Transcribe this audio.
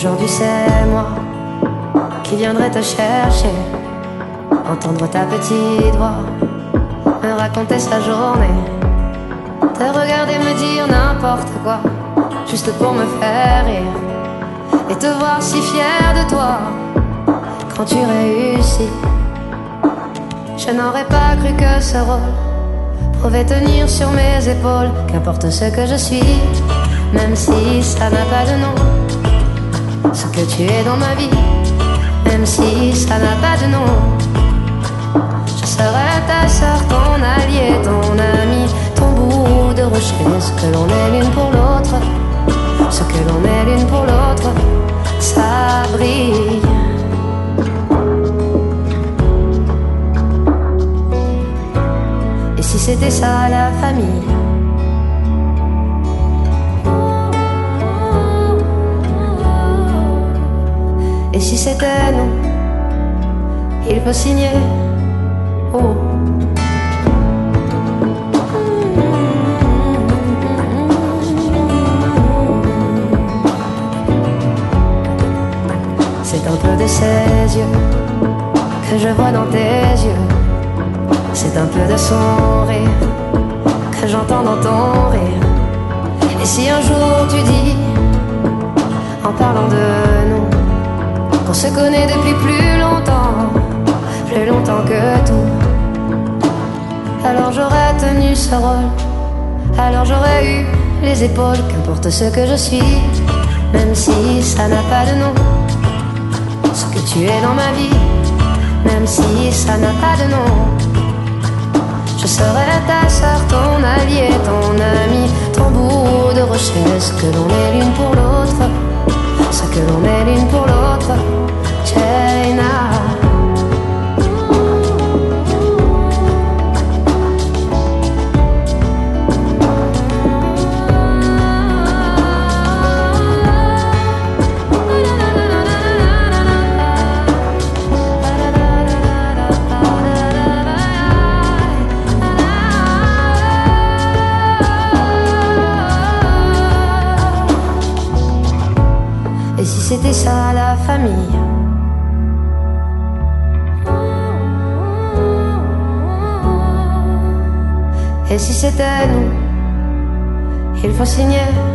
Aujourd'hui c'est moi qui viendrai te chercher, entendre ta petite voix, me raconter sa journée, te regarder me dire n'importe quoi, juste pour me faire rire, et te voir si fier de toi quand tu réussis. Je n'aurais pas cru que ce rôle pouvait tenir sur mes épaules, qu'importe ce que je suis, même si ça n'a pas de nom, ce que tu es dans ma vie, même si ça n'a pas de nom. Je serai ta sœur, ton allié, ton ami, ton bout de rocher, ce que l'on est l'une pour l'autre, ce que l'on est l'une pour l'autre, ça brille. Et si c'était ça la famille? Et si c'était nous, il faut signer. Oh. C'est un peu de ses yeux que je vois dans tes yeux, c'est un peu de son rire que j'entends dans ton rire. Et si un jour tu dis, en parlant de nous, qu'on se connaît depuis plus longtemps que tout, alors j'aurais tenu ce rôle, alors j'aurais eu les épaules, qu'importe ce que je suis, même si ça n'a pas de nom, ce que tu es dans ma vie, même si ça n'a pas de nom. Je serai ta sœur, ton allié, ton ami, ton bout de rocher, ce que l'on est l'une pour l'autre, ce que l'on est l'une pour l'autre, China. Et si c'était ça la famille? Et si c'était nous, il faut signer.